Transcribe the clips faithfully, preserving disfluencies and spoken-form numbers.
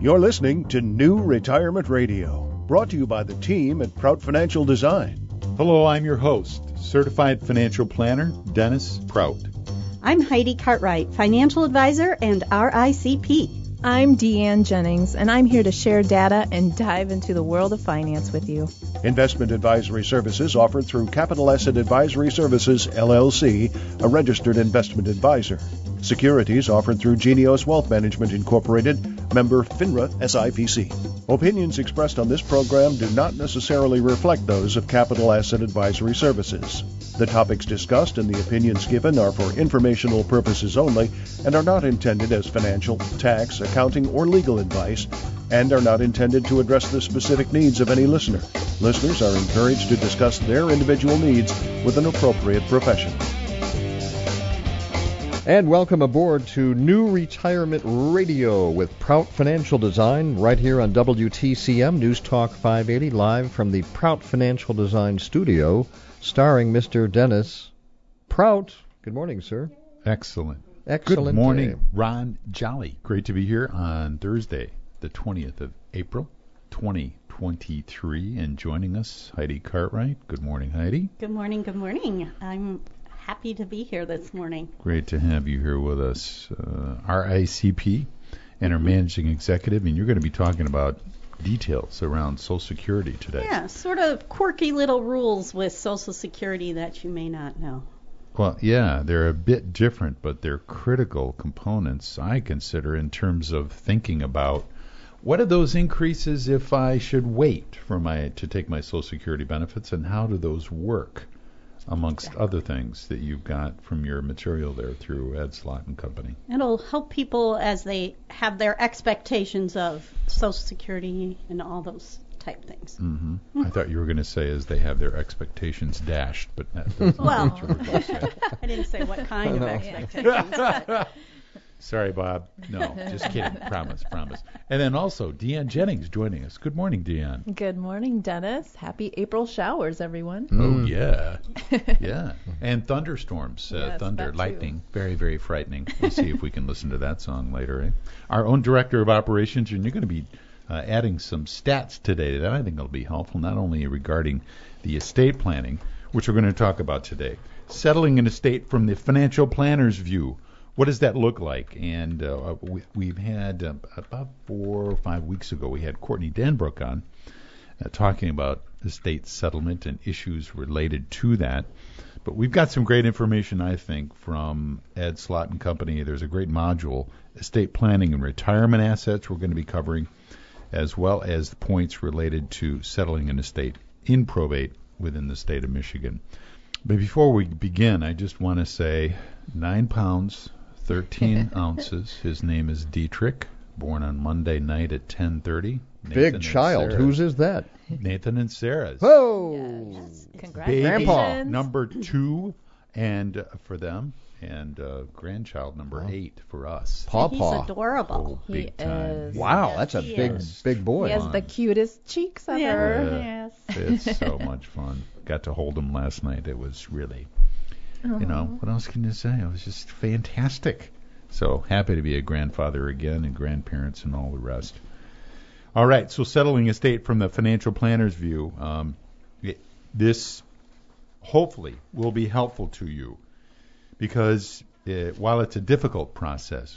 You're listening to New Retirement Radio, brought to you by the team at Prout Financial Design. Hello, I'm your host, Certified Financial Planner, Dennis Prout. I'm Heidi Cartwright, Financial Advisor and R I C P. I'm Deanne Jennings, and I'm here to share data and dive into the world of finance with you. Investment advisory services offered through Capital Asset Advisory Services, L L C, a registered investment advisor. Securities offered through Genios Wealth Management Incorporated, member FINRA S I P C. Opinions expressed on this program do not necessarily reflect those of Capital Asset Advisory Services. The topics discussed and the opinions given are for informational purposes only and are not intended as financial, tax, accounting, or legal advice, and are not intended to address the specific needs of any listener. Listeners are encouraged to discuss their individual needs with an appropriate professional. And welcome aboard to New Retirement Radio with Prout Financial Design right here on W T C M News Talk five eighty, live from the Prout Financial Design studio, starring Mister Dennis Prout. Good morning, sir. Excellent. Excellent. Good morning, day. Ron Jolly. Great to be here on Thursday, the twentieth of April, twenty twenty-three, and joining us, Heidi Cartwright. Good morning, Heidi. Good morning, good morning. I'm happy to be here this morning. Great to have you here with us. Uh, R I C P and our managing executive, and you're going to be talking about details around Social Security today. Yeah, sort of quirky little rules with Social Security that you may not know. Well, yeah, they're a bit different, but they're critical components, I consider, in terms of thinking about what are those increases if I should wait for my to take my Social Security benefits, and how do those work, amongst exactly. other things that you've got from your material there through Ed Slott and Company. It'll help people as they have their expectations of Social Security and all those type things. Mm-hmm. Mm-hmm. I thought you were going to say as they have their expectations dashed, but that's not well, what you were going to say. I didn't say what kind of expectations. But. Sorry, Bob. No, just kidding. promise, promise. And then also, Deanne Jennings joining us. Good morning, Deanne. Good morning, Dennis. Happy April showers, everyone. Mm. Oh, yeah. Yeah. And thunderstorms. Uh, yes, thunder, that lightning. Too. Very, very frightening. We'll see if we can listen to that song later. Eh? Our own Director of Operations, and you're going to be uh, adding some stats today that I think will be helpful, not only regarding the estate planning, which we're going to talk about today, settling an estate from the financial planner's view. What does that look like? And uh, we, we've had uh, about four or five weeks ago, we had Courtney Danbrook on uh, talking about estate settlement and issues related to that. But we've got some great information, I think, from Ed Slott and Company. There's a great module, estate planning and retirement assets we're going to be covering, as well as the points related to settling an estate in probate within the state of Michigan. But before we begin, I just want to say nine pounds, thirteen ounces. His name is Dietrich, born on Monday night at ten thirty. Big child. Whose is that? Nathan and Sarah's. Whoa! Yes. Congratulations. Baby Grandpa. number two, and uh, for them, and uh, grandchild number Wow. eight for us. Paw He's Paw. adorable. Oh, big He time. is. Wow, Yes, that's a he big, is. big boy. He has the cutest cheeks ever. Yeah. Yes. It's so much fun. Got to hold him last night. It was really, you know, what else can you say? It was just fantastic. So happy to be a grandfather again, and grandparents and all the rest. All right, so settling estate from the financial planner's view. Um, it, this hopefully will be helpful to you because it, while it's a difficult process,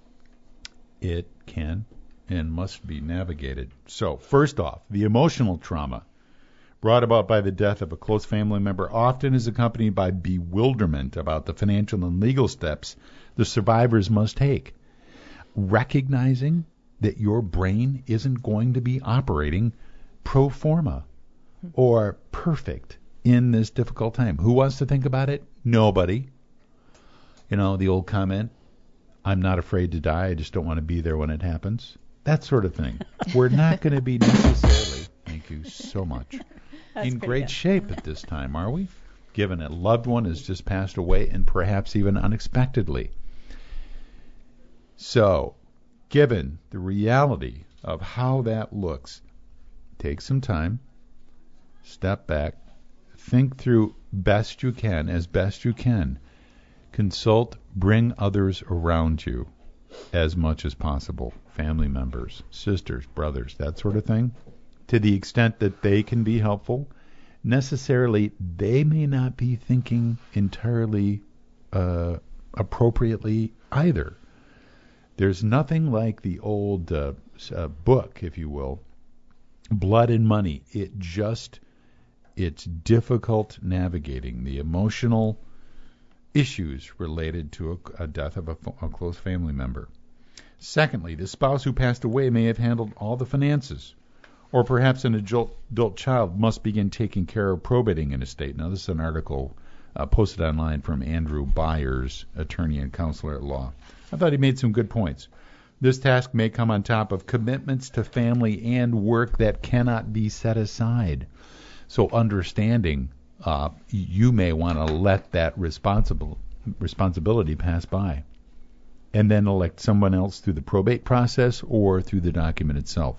it can and must be navigated. So first off, the emotional trauma brought about by the death of a close family member often is accompanied by bewilderment about the financial and legal steps the survivors must take. Recognizing that your brain isn't going to be operating pro forma or perfect in this difficult time. Who wants to think about it? Nobody. You know, the old comment, I'm not afraid to die, I just don't want to be there when it happens. That sort of thing. We're not going to be necessarily, thank you so much, in great good. shape at this time, are we? Given a loved one has just passed away and perhaps even unexpectedly. So, given the reality of how that looks, take some time, step back, think through best you can, as best you can. Consult, bring others around you as much as possible. Family members, sisters, brothers, that sort of thing. To the extent that they can be helpful, necessarily they may not be thinking entirely uh, appropriately either. There's nothing like the old uh, uh, book, if you will, Blood and Money. It just, it's difficult navigating the emotional issues related to a, a death of a, a close family member. Secondly, the spouse who passed away may have handled all the finances, or perhaps an adult, adult child must begin taking care of probating an estate. Now, this is an article uh, posted online from Andrew Byers, attorney and counselor at law. I thought he made some good points. This task may come on top of commitments to family and work that cannot be set aside. So understanding uh, you may want to let that responsible responsibility pass by and then elect someone else through the probate process or through the document itself.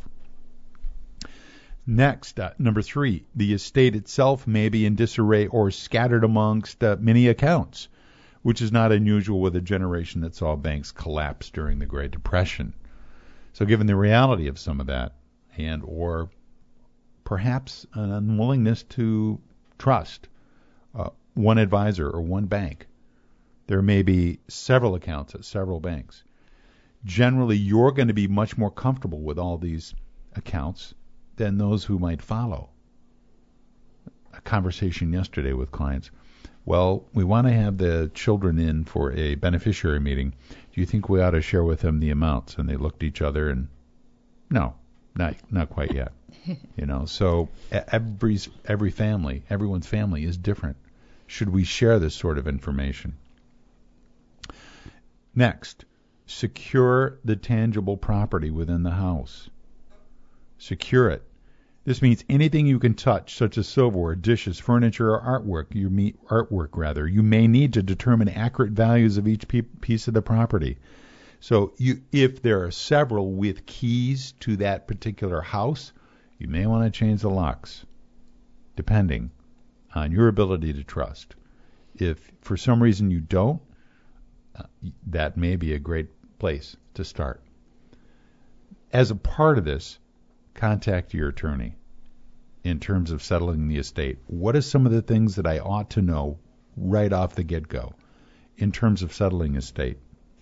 Next, uh, number three, the estate itself may be in disarray or scattered amongst uh, many accounts, which is not unusual with a generation that saw banks collapse during the Great Depression. So given the reality of some of that, and or perhaps an unwillingness to trust uh, one advisor or one bank, there may be several accounts at several banks. Generally, you're going to be much more comfortable with all these accounts than those who might follow. A conversation yesterday with clients. Well, we want to have the children in for a beneficiary meeting. Do you think we ought to share with them the amounts? And they looked at each other and, no, not not quite yet. You know, so every every family, everyone's family is different. Should we share this sort of information? Next, secure the tangible property within the house. Secure it. This means anything you can touch, such as silverware, dishes, furniture, or artwork. You meet artwork rather. You may need to determine accurate values of each pe- piece of the property. So, you, if there are several with keys to that particular house, you may want to change the locks, depending on your ability to trust. If for some reason you don't, uh, that may be a great place to start. As a part of this, contact your attorney in terms of settling the estate. What are some of the things that I ought to know right off the get-go in terms of settling estate?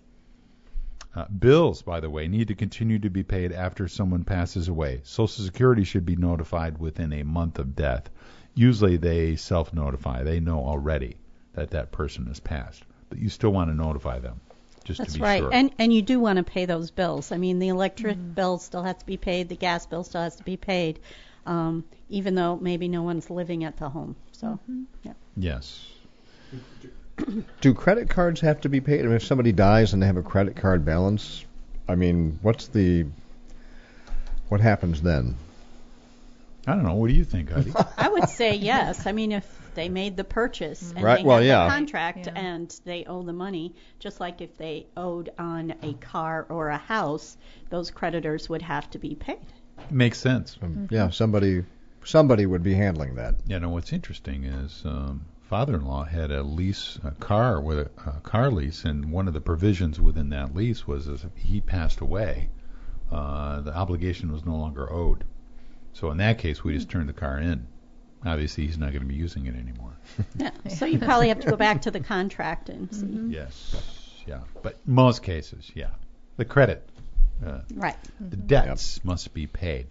Uh, bills, by the way, need to continue to be paid after someone passes away. Social Security should be notified within a month of death. Usually they self-notify. They know already that that person has passed, but you still want to notify them. Just That's to be right. sure. And and you do want to pay those bills. I mean, the electric mm. bill still has to be paid. The gas bill still has to be paid, um, even though maybe no one's living at the home. So, mm-hmm. yeah. Yes. Do credit cards have to be paid? I mean, if somebody dies and they have a credit card balance, I mean, what's the what happens then? I don't know. What do you think, Heidi? I would say yes. I mean, if they made the purchase and right. they well, have yeah. the contract yeah. and they owe the money, just like if they owed on a car or a house, those creditors would have to be paid. Makes sense. Um, mm-hmm. Yeah, somebody somebody would be handling that. You know, what's interesting is um, father-in-law had a lease, a car with a, a car lease, and one of the provisions within that lease was if he passed away, uh, the obligation was no longer owed. So in that case, we just turned the car in. Obviously, he's not going to be using it anymore. Yeah. So you probably have to go back to the contract and see. Mm-hmm. Yes, yeah. But most cases, yeah. The credit, uh, Right. the debts yep. must be paid.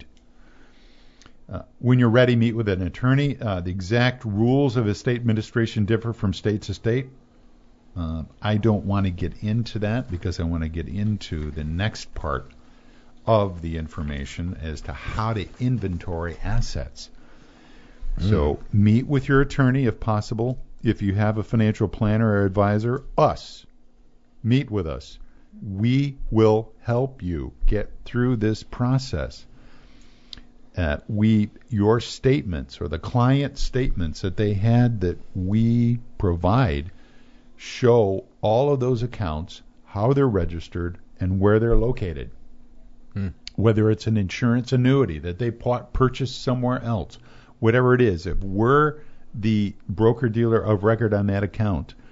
Uh, when you're ready, meet with an attorney. Uh, the exact rules of estate administration differ from state to state. Uh, I don't want to get into that because I want to get into the next part of the information as to how to inventory assets. Mm. So meet with your attorney if possible. If you have a financial planner or advisor, us, meet with us. We will help you get through this process. Uh, we, your statements or the client statements that they had that we provide show all of those accounts, how they're registered, and where they're located. Hmm. Whether it's an insurance annuity that they bought, purchased somewhere else, whatever it is, if we're the broker-dealer of record on that account,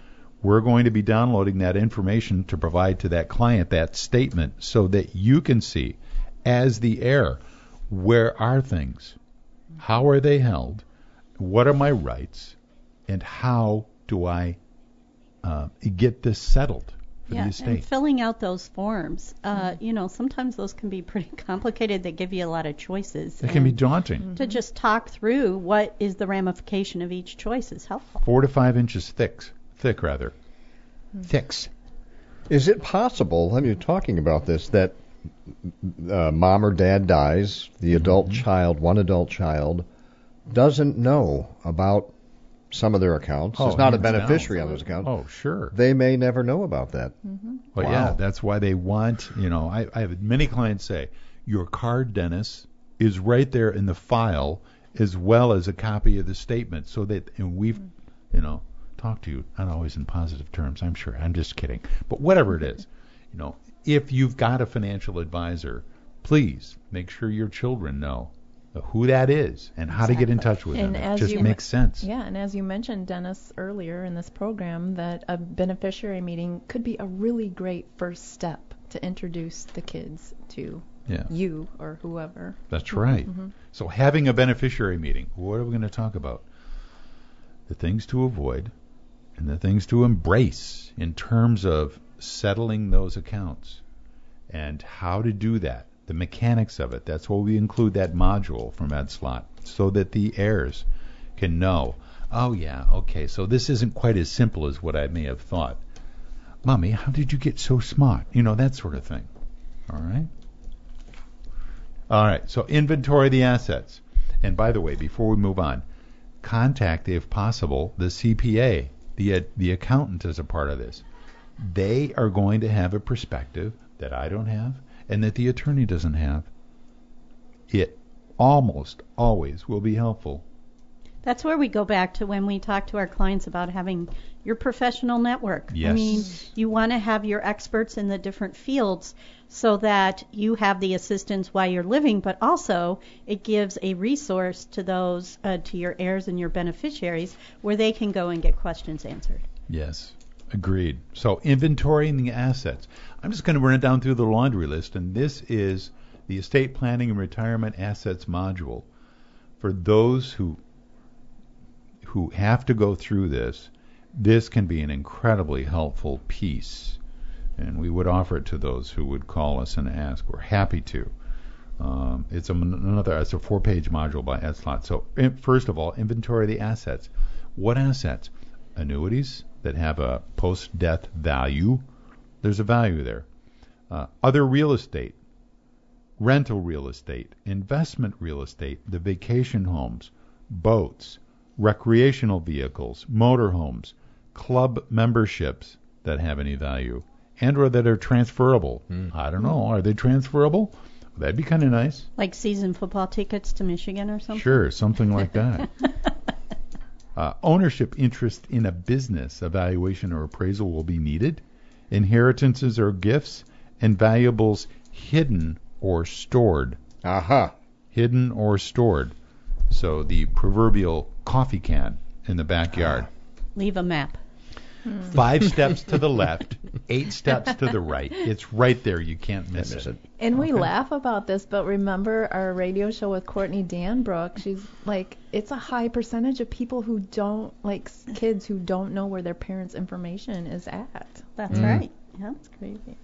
we're going to be downloading that information to provide to that client that statement so that you can see, as the heir, where are things? How are they held? What are my rights? And how do I uh, get this settled for yeah, the estate? and filling out those forms, uh, you know, sometimes those can be pretty complicated. They give you a lot of choices. It can be and daunting. To just talk through what is the ramification of each choice is helpful. Four to five inches thick, thick rather. Thicks. Is it possible, I mean, you're talking about this, that uh, mom or dad dies, the adult Mm-hmm. child, one adult child, doesn't know about some of their accounts, Oh, is not a hands down. beneficiary on those accounts, Oh, sure. they may never know about that. Well, Wow. yeah, that's why they want, you know, I, I have many clients say, your card, Dennis, is right there in the file as well as a copy of the statement so that, and we've, you know, talked to you, not always in positive terms, I'm sure, I'm just kidding, but whatever it is, you know, if you've got a financial advisor, please make sure your children know who that is and how to get in touch with And them. It as just you makes sense. Yeah, and as you mentioned, Dennis, earlier in this program, that a beneficiary meeting could be a really great first step to introduce the kids to Yeah. you or whoever. That's right. Mm-hmm. So having a beneficiary meeting, what are we going to talk about? The things to avoid and the things to embrace in terms of settling those accounts and how to do that, the mechanics of it. That's why we include that module from EdSlot so that the heirs can know, oh, yeah, okay, so this isn't quite as simple as what I may have thought. Mommy, how did you get so smart? You know, that sort of thing. All right? All right, so inventory the assets. And by the way, before we move on, contact, if possible, the C P A, the, uh, the accountant as a part of this. They are going to have a perspective that I don't have and that the attorney doesn't have. It almost always will be helpful. That's where we go back to when we talk to our clients about having your professional network. Yes. I mean, you want to have your experts in the different fields so that you have the assistance while you're living, but also it gives a resource to those, uh, to your heirs and your beneficiaries, where they can go and get questions answered. Yes, agreed. So inventorying the assets. I'm just going to run it down through the laundry list, and this is the Estate Planning and Retirement Assets module. For those who who have to go through this, this can be an incredibly helpful piece, and we would offer it to those who would call us and ask. We're happy to. Um, it's a, another. It's a four-page module by EdSlot. So in, first of all, inventory the assets. What assets? Annuities that have a post-death value. There's a value there. Uh, other real estate, rental real estate, investment real estate, the vacation homes, boats, recreational vehicles, motorhomes, club memberships that have any value, and or that are transferable. Mm. I don't know. Are they transferable? That'd be kind of nice. Like season football tickets to Michigan or something? Sure, something like that. uh, ownership interest in a business, evaluation or appraisal will be needed. Inheritances or gifts, and valuables hidden or stored. Aha. Hidden or stored. So the proverbial coffee can in the backyard. Leave a map. Five steps to the left, eight steps to the right. It's right there. You can't miss, miss it. it. And we Okay. laugh about this, but remember our radio show with Courtney Danbrook? She's like, it's a high percentage of people who don't, like s- kids who don't know where their parents' information is at. That's Mm. right. Yeah. That's crazy.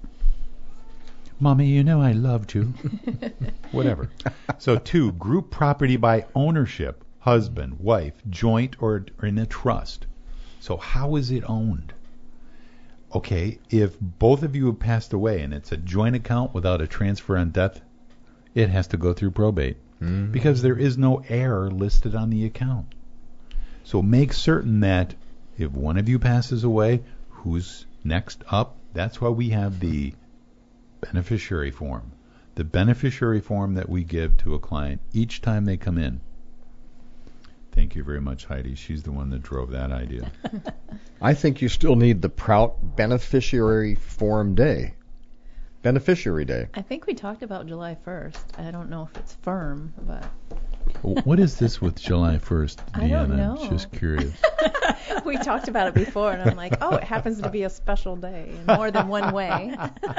Mommy, you know I loved you. Whatever. So two, group property by ownership, husband, wife, joint, or, or in a trust. So how is it owned? Okay, if both of you have passed away and it's a joint account without a transfer on death, it has to go through probate Mm. because there is no heir listed on the account. So make certain that if one of you passes away, who's next up? That's why we have the beneficiary form. The beneficiary form that we give to a client each time they come in. Thank you very much, Heidi. She's the one that drove that idea. I think you still need the Prout Beneficiary Form Day. Beneficiary Day. I think we talked about July first. I don't know if it's firm, but What is this with July first, Deanna? I don't know. I'm just curious. we talked about it before, and I'm like, oh, it happens to be a special day in more than one way.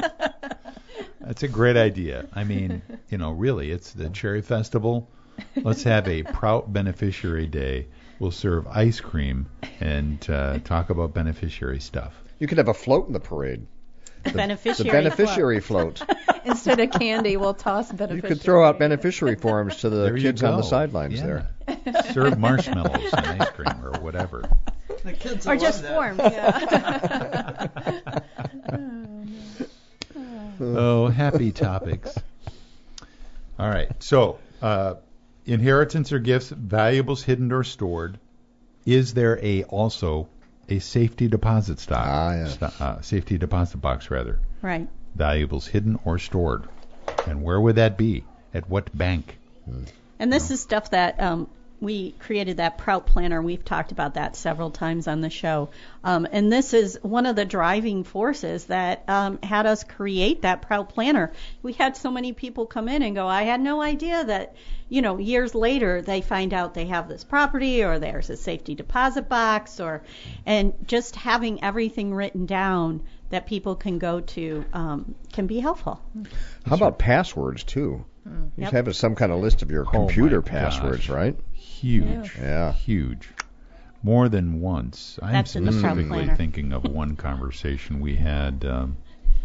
That's a great idea. I mean, you know, really, it's the Cherry Festival. Let's have a Prout Beneficiary Day. We'll serve ice cream and uh, talk about beneficiary stuff. You could have a float in the parade. The beneficiary, the beneficiary float. Instead of candy, we'll toss beneficiary. You could throw out beneficiary forms to the There you kids on the go. sidelines Yeah. there. Serve marshmallows and ice cream or whatever. The kids or will just love that. forms. Oh, happy topics. All right. So, uh, inheritance or gifts, valuables hidden or stored. Is there a also a safety deposit stock? Ah, yeah. Sto- uh, safety deposit box, rather. Right. Valuables hidden or stored. And where would that be? At what bank? And this is stuff that um, we created that Prout Planner. We've talked about that several times on the show. Um, and this is one of the driving forces that um, had us create that Prout Planner. We had so many people come in and go, I had no idea that, you know, years later they find out they have this property or there's a safety deposit box, or, and just having everything written down that people can go to um, can be helpful. How about passwords, too? You Yep. should have some kind of list of your Oh, computer my passwords, gosh. right? Huge. Yeah. Huge. More than once. I'm That's in the Prout specifically Planner. thinking of one conversation we had um,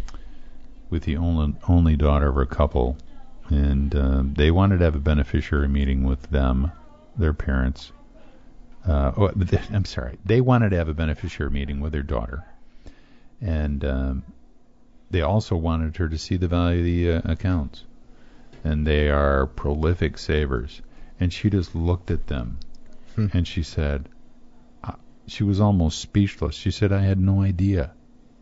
with the only, only daughter of a couple, and um, they wanted to have a beneficiary meeting with them, their parents. Uh, oh, but they- I'm sorry. They wanted to have a beneficiary meeting with their daughter, and um, they also wanted her to see the value of the uh, accounts. And they are prolific savers. And she just looked at them, Hmm. and she said, uh, she was almost speechless. She said, I had no idea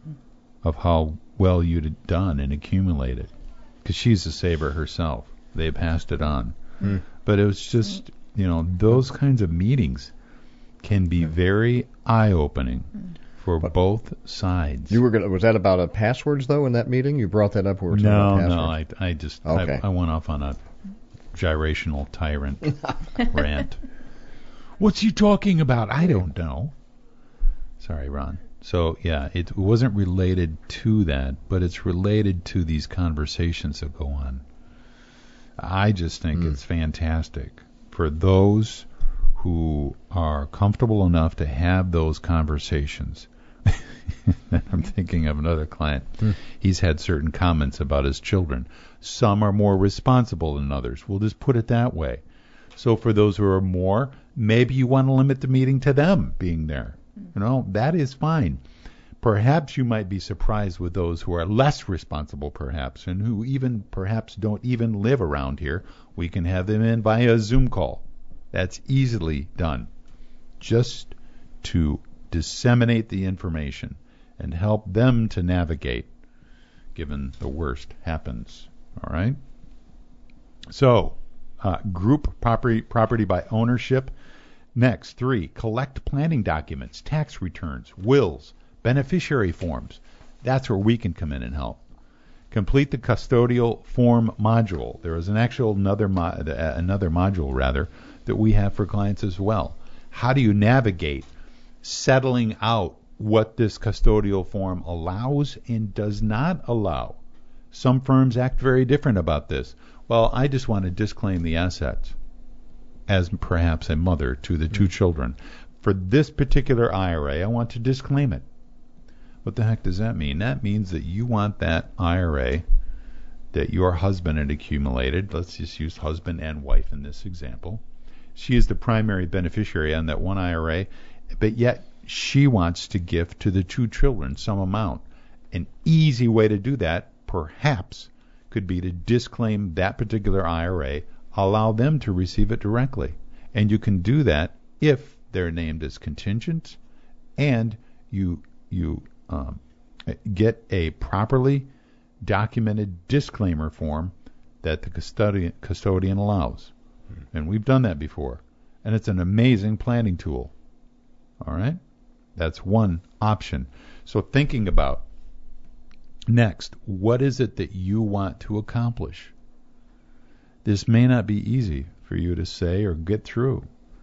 of how well you'd had done and accumulated. Because she's a saver herself. They passed it on. Hmm. But it was just, you know, those kinds of meetings can be very eye-opening for But- both sides. You were gonna. Was that about a passwords though in that meeting? You brought that up. When we were talking No, about no, passwords. I, I just, Okay. I, I went off on a gyrational tyrant rant. What's he talking about? I don't know. Sorry, Ron. So, yeah, it wasn't related to that, but it's related to these conversations that go on. I just think Mm. it's fantastic for those who are comfortable enough to have those conversations. I'm thinking of another client. Hmm. He's had certain comments about his children. Some are more responsible than others. We'll just put it that way. So for those who are more, maybe you want to limit the meeting to them being there. You know, that is fine. Perhaps you might be surprised with those who are less responsible, perhaps, and who even perhaps don't even live around here. We can have them in via a Zoom call. That's easily done. Just to disseminate the information and help them to navigate given the worst happens. All right? So, uh, group property property by ownership. Next, three, collect planning documents, tax returns, wills, beneficiary forms. That's where we can come in and help. Complete the custodial form module. There is an actual another mo- uh, another module rather that we have for clients as well. How do you navigate settling out what this custodial form allows and does not allow? Some firms act very different about this. Well, I just want to disclaim the assets as perhaps a mother to the two children. For this particular I R A, I want to disclaim it. What the heck does that mean? That means that you want that I R A that your husband had accumulated. Let's just use husband and wife in this example. She is the primary beneficiary on that one I R A, but yet she wants to give to the two children some amount. An easy way to do that, perhaps, could be to disclaim that particular I R A, allow them to receive it directly. And you can do that if they're named as contingent, and you you um, get a properly documented disclaimer form that the custodian, custodian allows. And we've done that before. And it's an amazing planning tool. All right? That's one option. So thinking about Next, what is it that you want to accomplish? This may not be easy for you to say or get through.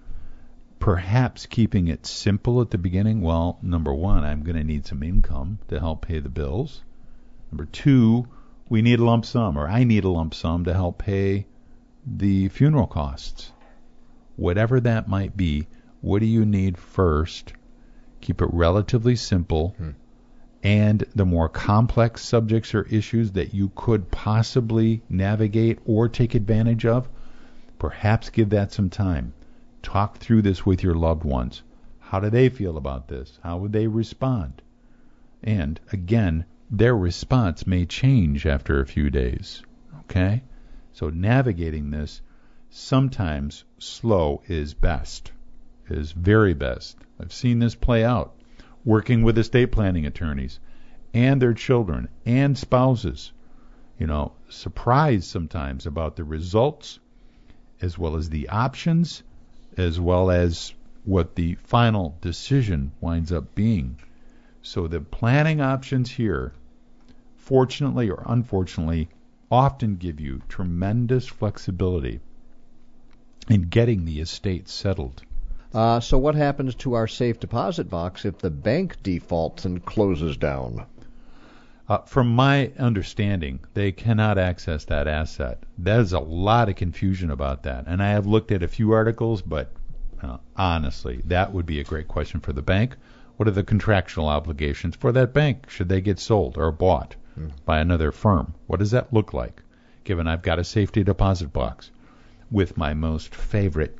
Perhaps keeping it simple at the beginning. Well, number one, I'm going to need some income to help pay the bills. Number two, we need a lump sum, or I need a lump sum to help pay the funeral costs. Whatever that might be, what do you need first? Keep it relatively simple. Hmm. And the more complex subjects or issues that you could possibly navigate or take advantage of, perhaps give that some time. Talk through this with your loved ones. How do they feel about this? How would they respond? And again, their response may change after a few days. Okay? So navigating this, sometimes slow is best, is very best. I've seen this play out, working with estate planning attorneys and their children and spouses. You know, surprised sometimes about the results, as well as the options, as well as what the final decision winds up being. So the planning options here, fortunately or unfortunately, often give you tremendous flexibility in getting the estate settled. Uh, so what happens to our safe deposit box if the bank defaults and closes down? Uh, from my understanding, they cannot access that asset. There's a lot of confusion about that. And I have looked at a few articles, but uh, honestly, that would be a great question for the bank. What are the contractual obligations for that bank? Should they get sold or bought hmm. by another firm? What does that look like, given I've got a safety deposit box with my most favorite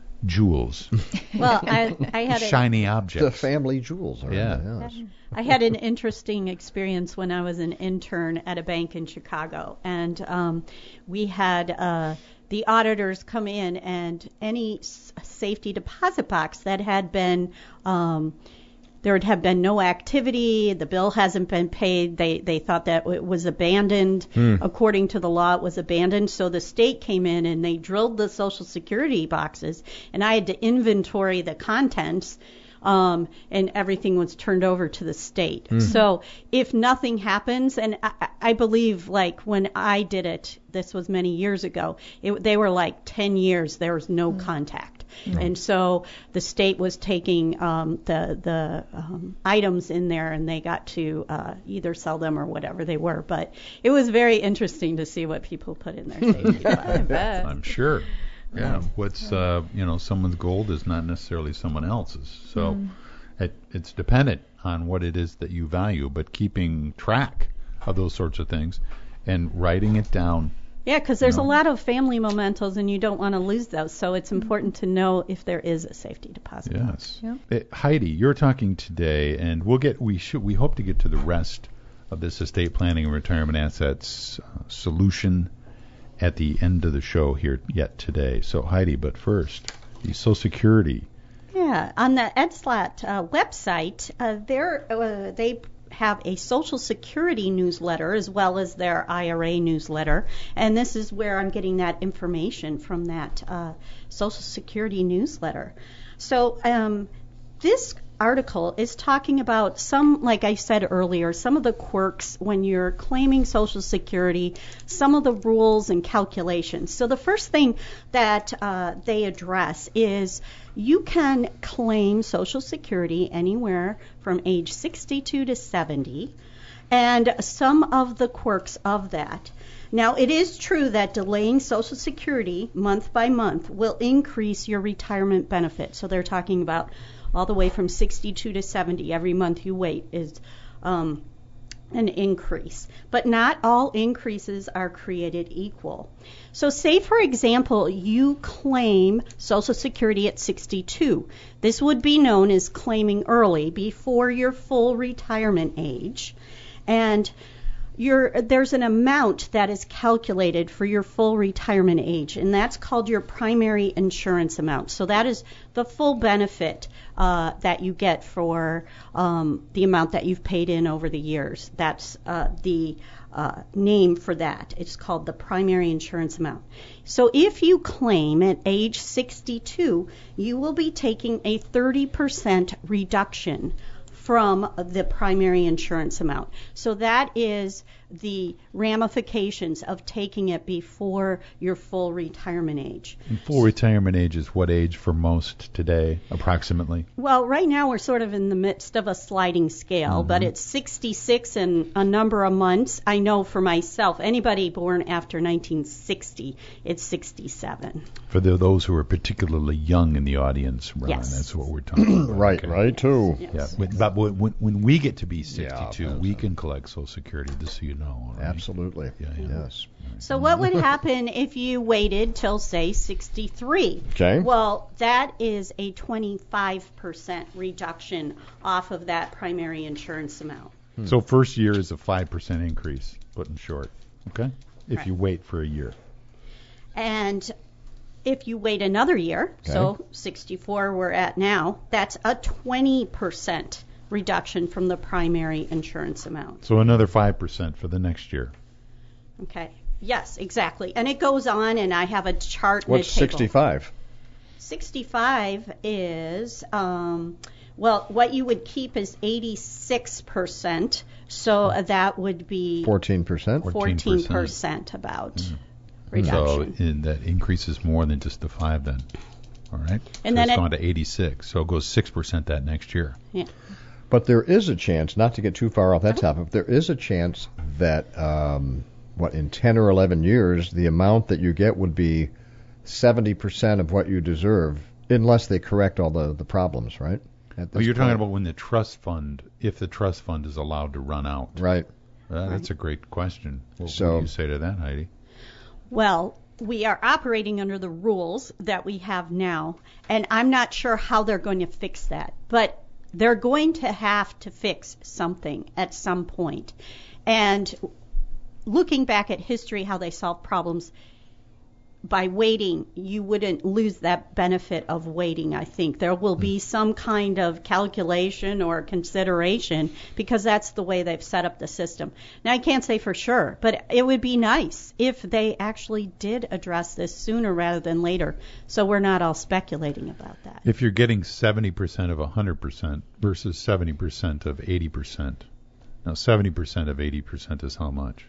jewels? Well, I, I had shiny a, objects. The family jewels. Are yeah. in the house. I had an interesting experience when I was an intern at a bank in Chicago, and um, we had uh, the auditors come in, and any s- safety deposit box that had been um, there would have been no activity, the bill hasn't been paid, they they thought that it was abandoned. Hmm. According to the law, it was abandoned. So the state came in and they drilled the Social Security boxes, and I had to inventory the contents, um, and everything was turned over to the state. Hmm. So if nothing happens, and I, I believe like when I did it, this was many years ago, it, they were like ten years, there was no hmm. contact. Right. And so the state was taking um, the the um, items in there, and they got to uh, either sell them or whatever they were. But it was very interesting to see what people put in their safety deposit. I'm sure. Yeah, what's uh, you know, someone's gold is not necessarily someone else's. So mm. it, it's dependent on what it is that you value. But keeping track of those sorts of things and writing it down. Yeah, because there's you know. a lot of family mementos, and you don't want to lose those. So it's important to know if there is a safety deposit. Yes. Yeah. Uh, Heidi, you're talking today, and we'll get we should we hope to get to the rest of this estate planning and retirement assets uh, solution at the end of the show here yet today. So Heidi, but first, the Social Security. Yeah, on the EdSlat uh, website, uh, there uh, they. have a Social Security newsletter as well as their I R A newsletter, and this is where I'm getting that information from that uh, Social Security newsletter. So um, this article is talking about some, like I said earlier, some of the quirks when you're claiming Social Security, some of the rules and calculations. So the first thing that uh, they address is you can claim Social Security anywhere from age sixty-two to seventy, and some of the quirks of that. Now, it is true that delaying Social Security month by month will increase your retirement benefit. So they're talking about all the way from sixty-two to seventy. Every month you wait is um, an increase. But not all increases are created equal. So say, for example, you claim Social Security at sixty-two. This would be known as claiming early before your full retirement age. And Your, there's an amount that is calculated for your full retirement age, and that's called your primary insurance amount. So that is the full benefit uh, that you get for um, the amount that you've paid in over the years. That's uh, the uh, name for that. It's called the primary insurance amount. So if you claim at age sixty-two, you will be taking a thirty percent reduction from the primary insurance amount. So that is the ramifications of taking it before your full retirement age. And full retirement age is what age for most today, approximately? Well, right now we're sort of in the midst of a sliding scale, mm-hmm. but it's sixty-six in a number of months. I know for myself, anybody born after nineteen sixty, it's sixty-seven. For the, those who are particularly young in the audience, Ron, yes. that's what we're talking about. Right, okay. right, too. Yes. Yeah, when, but when, when we get to be sixty-two, yeah, we can collect Social Security, just so you know. All right? Absolutely. Yeah, yeah. Yes. So what would happen if you waited till, say, sixty-three? Okay. Well, that is a twenty-five percent reduction off of that primary insurance amount. Hmm. So first year is a five percent increase, put in short, okay? If right. you wait for a year. And if you wait another year, okay. so sixty-four we're at now, that's a twenty percent reduction from the primary insurance amount. So another five percent for the next year. Okay. Yes, exactly. And it goes on, and I have a chart and What's a table. sixty-five? sixty-five is, um, well, what you would keep is eighty-six percent, so that would be fourteen percent? fourteen percent about mm. reduction. So and that increases more than just the five then, all right? And so then it's it, gone to eighty-six, so it goes six percent that next year. Yeah. But there is a chance, not to get too far off that topic, but there is a chance that, um, what, in ten or eleven years, the amount that you get would be seventy percent of what you deserve, unless they correct all the, the problems, right? Well, you're point. talking about when the trust fund, if the trust fund is allowed to run out. Right. Uh, right. That's a great question. What, so, what do you say to that, Heidi? Well, we are operating under the rules that we have now, and I'm not sure how they're going to fix that. But they're going to have to fix something at some point. And looking back at history, how they solve problems, by waiting, you wouldn't lose that benefit of waiting, I think. There will be some kind of calculation or consideration because that's the way they've set up the system. Now, I can't say for sure, but it would be nice if they actually did address this sooner rather than later, so we're not all speculating about that. If you're getting seventy percent of one hundred percent versus seventy percent of eighty percent, now seventy percent of eighty percent is how much?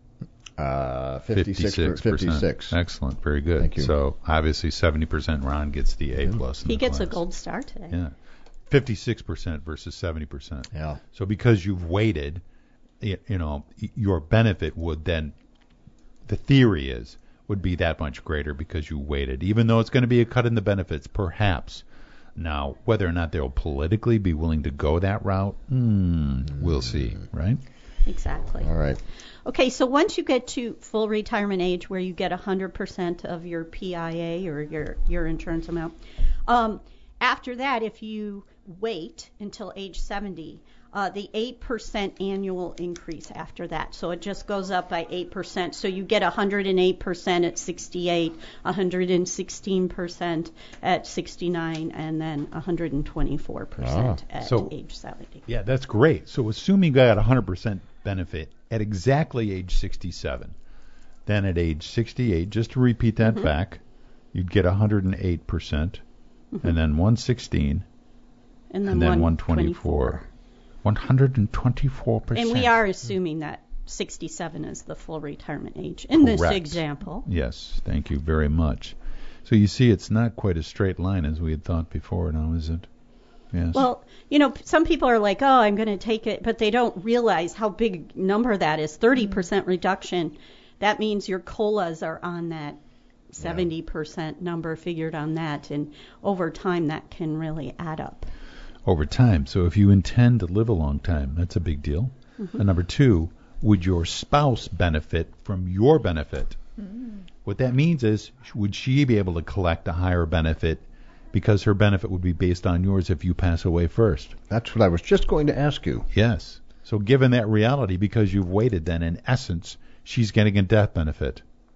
Uh, fifty-six. fifty-six. Excellent. Very good. Thank you. So obviously seventy percent Ron gets the A plus. He gets class. a gold star today. Yeah. fifty-six percent versus seventy percent. Yeah. So because you've waited, you know, your benefit would then, the theory is, would be that much greater because you waited, even though it's going to be a cut in the benefits, perhaps. Now, whether or not they'll politically be willing to go that route, hmm, we'll see, right? Exactly. All right. Okay, so once you get to full retirement age where you get one hundred percent of your P I A or your, your insurance amount, um, after that, if you wait until age seventy, uh, the eight percent annual increase after that. So it just goes up by eight percent. So you get one hundred eight percent at sixty-eight, one hundred sixteen percent at sixty-nine, and then one hundred twenty-four percent ah. at so, age seventy. Yeah, that's great. So assuming you got one hundred percent benefit at exactly age sixty-seven, then at age sixty-eight, just to repeat that mm-hmm. back, you'd get one hundred eight percent, mm-hmm. and then one hundred sixteen, and then, and then one hundred twenty-four. one hundred twenty-four percent. And we are assuming that sixty-seven is the full retirement age in Correct. this example. Yes, thank you very much. So you see, it's not quite a straight line as we had thought before, now is it? Yes. Well, you know, some people are like, oh, I'm going to take it, but they don't realize how big number that is. thirty percent reduction. That means your COLAs are on that seventy percent number figured on that, and over time that can really add up. Over time. So if you intend to live a long time, that's a big deal. Mm-hmm. And number two, would your spouse benefit from your benefit? Mm. What that means is, would she be able to collect a higher benefit because her benefit would be based on yours if you pass away first? That's what I was just going to ask you. Yes. So given that reality, because you've waited, then in essence, she's getting a death benefit,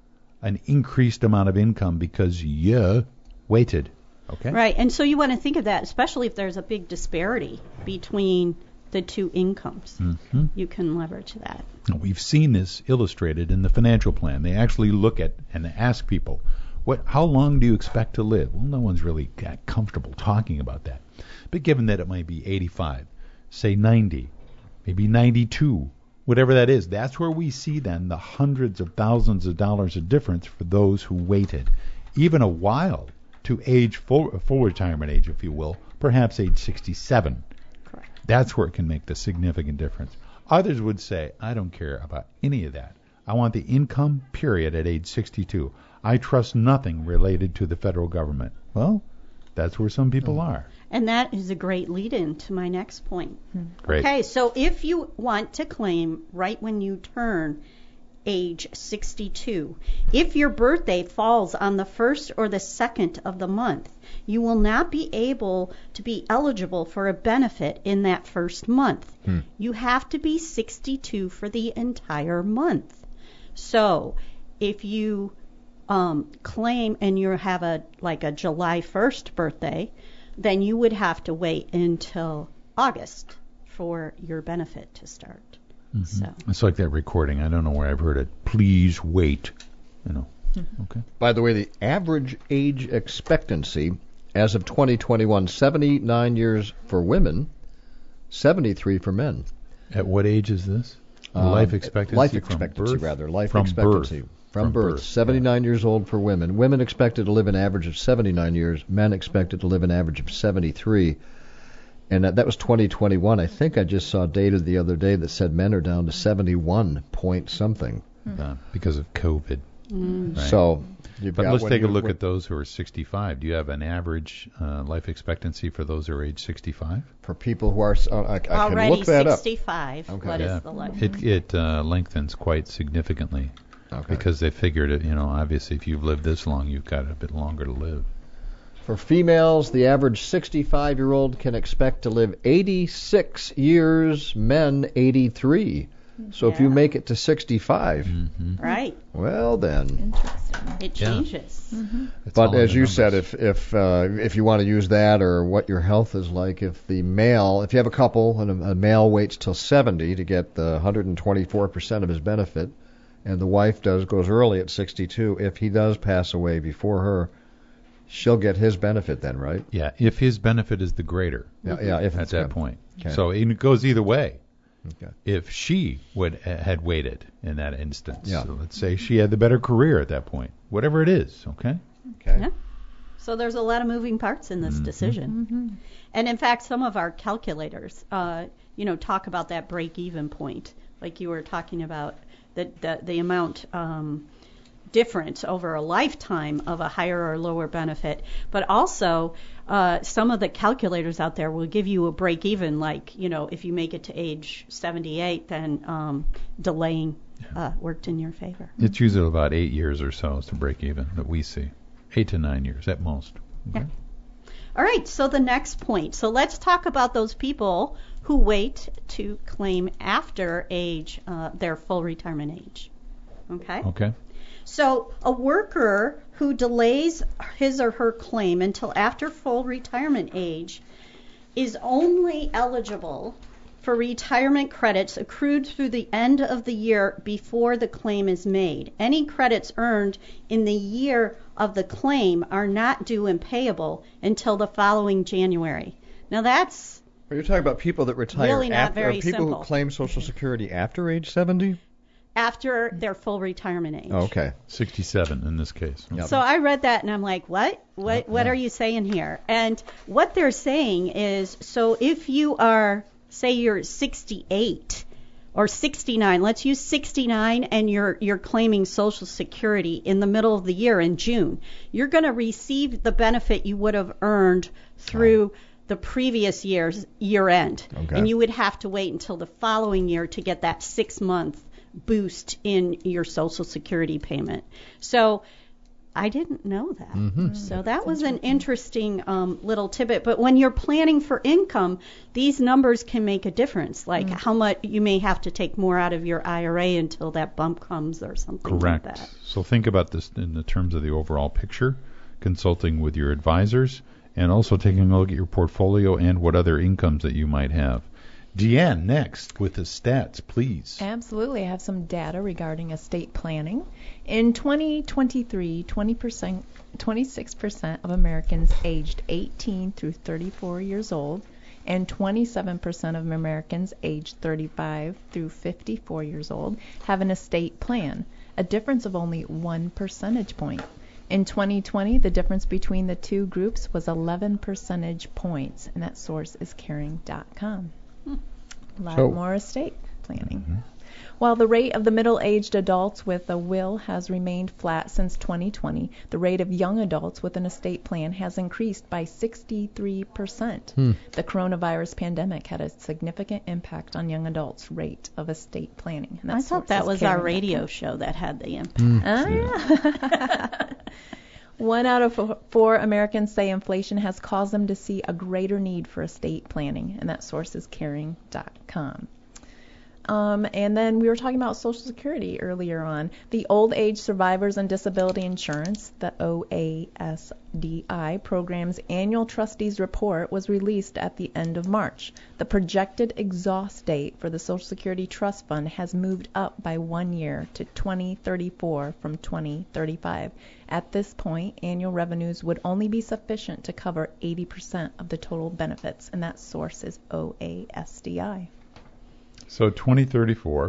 an increased amount of income because you waited. Okay. Right, and so you want to think of that, especially if there's a big disparity between the two incomes. Mm-hmm. You can leverage that. We've seen this illustrated in the financial plan. They actually look at and ask people, what, how long do you expect to live? Well, no one's really got comfortable talking about that. But given that it might be eighty-five, say ninety, maybe ninety-two, whatever that is. That's where we see then the hundreds of thousands of dollars of difference for those who waited even a while to age full, full retirement age, if you will, perhaps age sixty-seven. Correct. That's where it can make the significant difference. Others would say, I don't care about any of that. I want the income, period, at age sixty-two. I trust nothing related to the federal government. Well, that's where some people are. And that is a great lead-in to my next point. Great. Okay, so if you want to claim right when you turn age sixty-two, if your birthday falls on the first or the second of the month, you will not be able to be eligible for a benefit in that first month. Hmm. You have to be sixty-two for the entire month. So if you um, claim and you have a like a July first birthday, then you would have to wait until August for your benefit to start. Mm-hmm. So It's like that recording. I don't know where I've heard it. Please wait. You know. Okay. By the way, the average age expectancy as of twenty twenty-one, seventy-nine years for women, seventy-three for men. At what age is this? Um, life expectancy. Life from expectancy, birth? rather. Life from expectancy. Birth. From, From birth. birth, seventy-nine years old for women. Women expected to live an average of seventy-nine years. Men expected to live an average of seventy-three. And that, that was twenty twenty-one. I think I just saw data the other day that said men are down to seventy-one point something. Uh, because of COVID. mm. Right. So, you've But got let's when take a you- look when- at those who are sixty-five. Do you have an average uh, life expectancy for those who are age sixty-five? for people who are. Uh, I, I can already look that up. sixty-five. Okay. What is Yeah. the life? It it uh, lengthens quite significantly Okay. because they figured it. You know, obviously, if you've lived this long, you've got a bit longer to live. For females, the average sixty-five-year-old can expect to live eighty-six years, men eighty-three. So if you Yeah. make it to sixty-five, Mm-hmm. Right. well then. Interesting. It Yeah. changes. But as you said, if if uh, if you want to use that or what your health is like, if the male, if you have a couple and a, a male waits till seventy to get the one hundred twenty-four percent of his benefit, and the wife does goes early at sixty-two, if he does pass away before her, she'll get his benefit then, right? Yeah, if his benefit is the greater Yeah, yeah. If at it's that good. point. Okay. So it goes either way. Okay. If she would uh, had waited in that instance, Yeah. so let's say she had the better career at that point, whatever it is, okay? Okay. Yeah. So there's a lot of moving parts in this Mhm. decision. And in fact, some of our calculators, uh, you know, talk about that break-even point, like you were talking about, the the, the amount um, difference over a lifetime of a higher or lower benefit. But also, uh, some of the calculators out there will give you a break-even, like, you know, if you make it to age seventy-eight, then um, delaying uh, worked in your favor. It's usually about eight years or so is to break even that we see. Eight to nine years at most. Okay? Yeah. All right, so the next point. So let's talk about those people who wait to claim after age, uh, their full retirement age. Okay? Okay. So a worker who delays his or her claim until after full retirement age is only eligible for retirement credits accrued through the end of the year before the claim is made. Any credits earned in the year of the claim are not due and payable until the following January. Now that's Are you talking about people that retire Really not after, very or people simple. who claim Social Security after age seventy? after their full retirement age. Oh, okay. sixty-seven in this case. Yep. So I read that and I'm like, what? What what yeah. are you saying here? And what they're saying is, so if you are, say you're sixty-eight or sixty-nine, let's use sixty-nine, and you're you're claiming Social Security in the middle of the year in June, you're going to receive the benefit you would have earned through the previous year's year end. Okay. And you would have to wait until the following year to get that six month boost in your Social Security payment. So I didn't know that. Mm-hmm. So that was an interesting um, little tidbit. But when you're planning for income, these numbers can make a difference. Like how much you may have to take more out of your I R A until that bump comes or something Correct. like that. So think about this in the terms of the overall picture, consulting with your advisors, and also taking a look at your portfolio and what other incomes that you might have. Deanne, next with the stats, please. Absolutely. I have some data regarding estate planning. In twenty twenty-three, twenty percent, twenty-six percent of Americans aged eighteen through thirty-four years old and twenty-seven percent of Americans aged thirty-five through fifty-four years old have an estate plan, a difference of only one percentage point. In twenty twenty, the difference between the two groups was eleven percentage points, and that source is caring dot com. Hmm. Lattimore so, Estate Planning. Mm-hmm. While the rate of the middle-aged adults with a will has remained flat since twenty twenty, the rate of young adults with an estate plan has increased by sixty-three percent. Hmm. The coronavirus pandemic had a significant impact on young adults' rate of estate planning. And I thought that was our radio show that had the impact. Mm. Oh, yeah. One out of four Americans say inflation has caused them to see a greater need for estate planning, and that source is caring dot com. Um, and then we were talking about Social Security earlier on. The Old Age Survivors and Disability Insurance, the O A S D I program's annual trustees report was released at the end of March. The projected exhaust date for the Social Security Trust Fund has moved up by one year to twenty thirty-four from twenty thirty-five. At this point, annual revenues would only be sufficient to cover eighty percent of the total benefits, and that source is O A S D I. So twenty thirty-four,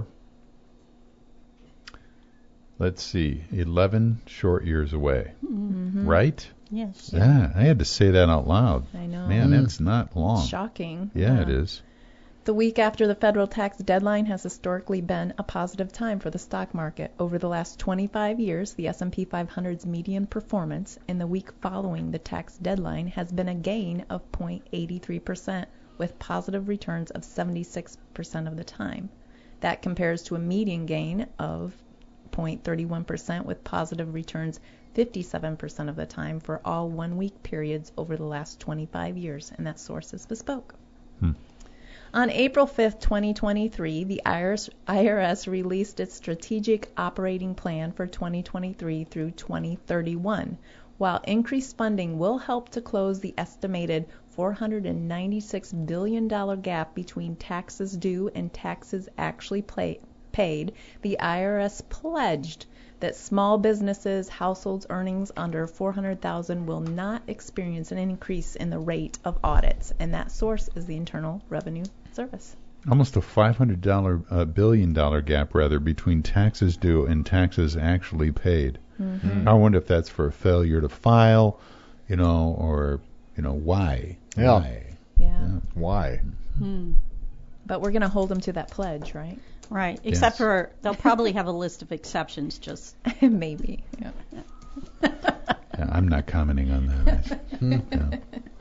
let's see, eleven short years away, mm-hmm. right? Yes. Yeah, I had to say that out loud. I know. Man, mm. that's not long. Shocking. Yeah, yeah, it is. The week after the federal tax deadline has historically been a positive time for the stock market. Over the last twenty-five years, the S and P five hundred's median performance in the week following the tax deadline has been a gain of zero point eight three percent. With positive returns of seventy-six percent of the time. That compares to a median gain of zero point three one percent with positive returns fifty-seven percent of the time for all one-week periods over the last twenty-five years, and that source is Bespoke. Hmm. On April fifth, twenty twenty-three, the I R S released its Strategic Operating Plan for twenty twenty-three through twenty thirty-one. While increased funding will help to close the estimated four hundred ninety-six billion dollars gap between taxes due and taxes actually pay, paid, the I R S pledged that small businesses, households earnings under four hundred thousand dollars will not experience an increase in the rate of audits, and that source is the Internal Revenue Service. Almost a five hundred dollars uh, billion dollar gap, rather, between taxes due and taxes actually paid. Mm-hmm. I wonder if that's for a failure to file, you know, or, you know, why? Yeah. Why? Yeah. yeah. Why? Hmm. But we're going to hold them to that pledge, right? Right. Except Yes. for they'll probably have a list of exceptions. Just Maybe. Yeah. Yeah, I'm not commenting on that. yeah.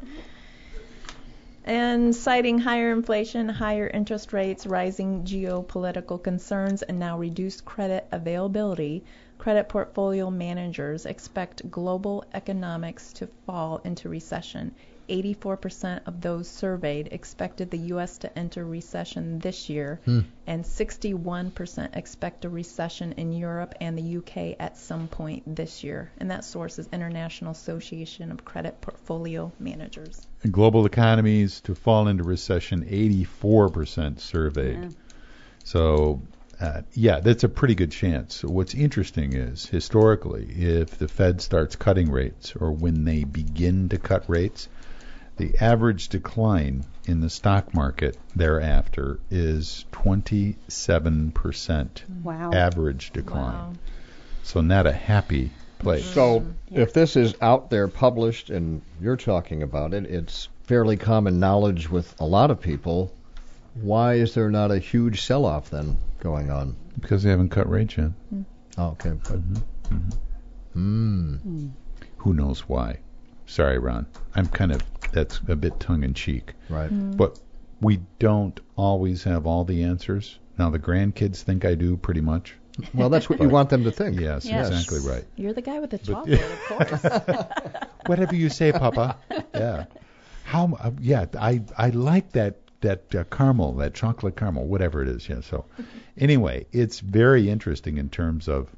And citing higher inflation, higher interest rates, rising geopolitical concerns, and now reduced credit availability, credit portfolio managers expect global economics to fall into recession. eighty-four percent of those surveyed expected the U S to enter recession this year, hmm. and sixty-one percent expect a recession in Europe and the U K at some point this year. And that source is International Association of Credit Portfolio Managers. And global economies to fall into recession, eighty-four percent surveyed. Yeah. So, uh, yeah, that's a pretty good chance. What's interesting is, historically, if the Fed starts cutting rates, or when they begin to cut rates, the average decline in the stock market thereafter is twenty-seven percent. Wow. Average decline. Wow. So not a happy place. So Yeah. if this is out there published and you're talking about it, it's fairly common knowledge with a lot of people. Why is there not a huge sell-off then going on? Because they haven't cut rates yet. Oh, okay. But, Mm-hmm. Mm-hmm. mm. Who knows why? Sorry, Ron. I'm kind of, that's a bit tongue-in-cheek. Right. Mm. But we don't always have all the answers. Now, the grandkids think I do pretty much. Well, that's what you want them to think. Yes, Yes. exactly right. You're the guy with the But- chalkboard, of course. Whatever you say, Papa. Yeah. How? Uh, yeah, I I like that that uh, caramel, that chocolate caramel, whatever it is. Yeah. So, anyway, it's very interesting in terms of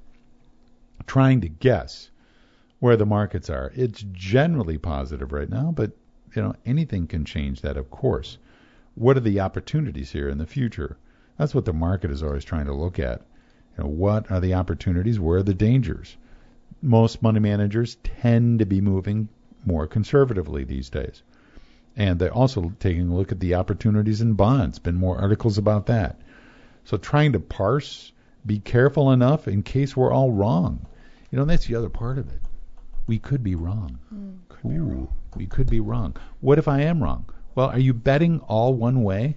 trying to guess where the markets are. It's generally positive right now, but you know anything can change that, of course. What are the opportunities here in the future? That's what the market is always trying to look at. You know, what are the opportunities? Where are the dangers? Most money managers tend to be moving more conservatively these days. And they're also taking a look at the opportunities in bonds. Been more articles about that. So trying to parse, be careful enough in case we're all wrong. You know, that's the other part of it. We could be wrong. Mm. Could be wrong. We could be wrong. What if I am wrong? Well, are you betting all one way?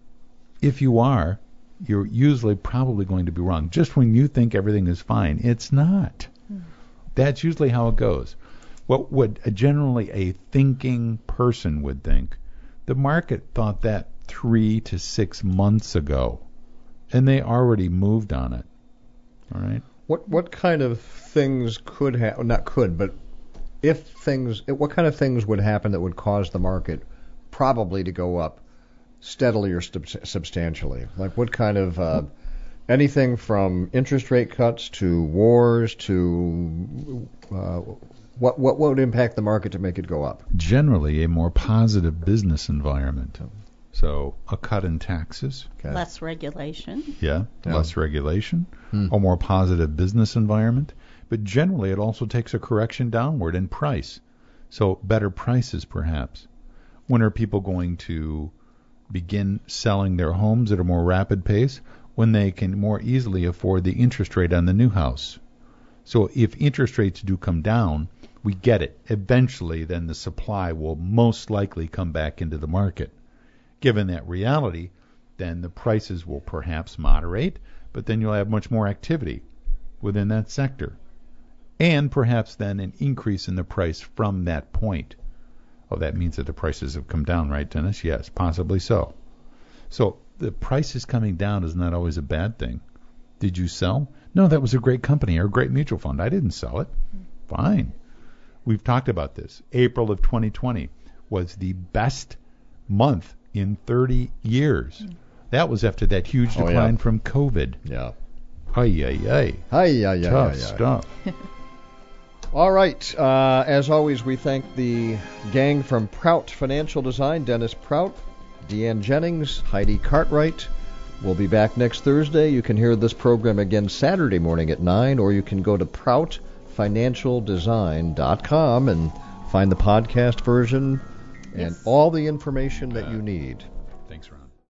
If you are, you're usually probably going to be wrong. Just when you think everything is fine, it's not. Mm. That's usually how it goes. What would a, generally a thinking person would think, the market thought that three to six months ago, and they already moved on it. All right. What what kind of things could happen? Not could, but if things, what kind of things would happen that would cause the market probably to go up steadily or sub- substantially? Like what kind of uh, anything from interest rate cuts to wars to uh, what what would impact the market to make it go up? Generally, a more positive business environment. So a cut in taxes. Okay. Less regulation. Yeah, Yeah. less regulation. Hmm. A more positive business environment. But generally, it also takes a correction downward in price. So better prices, perhaps. When are people going to begin selling their homes at a more rapid pace? When they can more easily afford the interest rate on the new house. So if interest rates do come down, we get it. Eventually, then the supply will most likely come back into the market. Given that reality, then the prices will perhaps moderate, but then you'll have much more activity within that sector. And perhaps then an increase in the price from that point. Oh, that means that the prices have come down, right, Dennis? Yes, possibly so. So the prices coming down is not always a bad thing. Did you sell? No, that was a great company or a great mutual fund. I didn't sell it. Fine. We've talked about this. April of twenty twenty was the best month in thirty years. That was after that huge Oh, decline yeah. from COVID. Yeah. Ay, ay, ay. Hi, yeah, yeah, Tough yeah, yeah. stuff. All right. Uh, as always, we thank the gang from Prout Financial Design, Dennis Prout, Deanne Jennings, Heidi Cartwright. We'll be back next Thursday. You can hear this program again Saturday morning at nine, or you can go to prout financial design dot com and find the podcast version and Yes. all the information that you need. Thanks, Ron.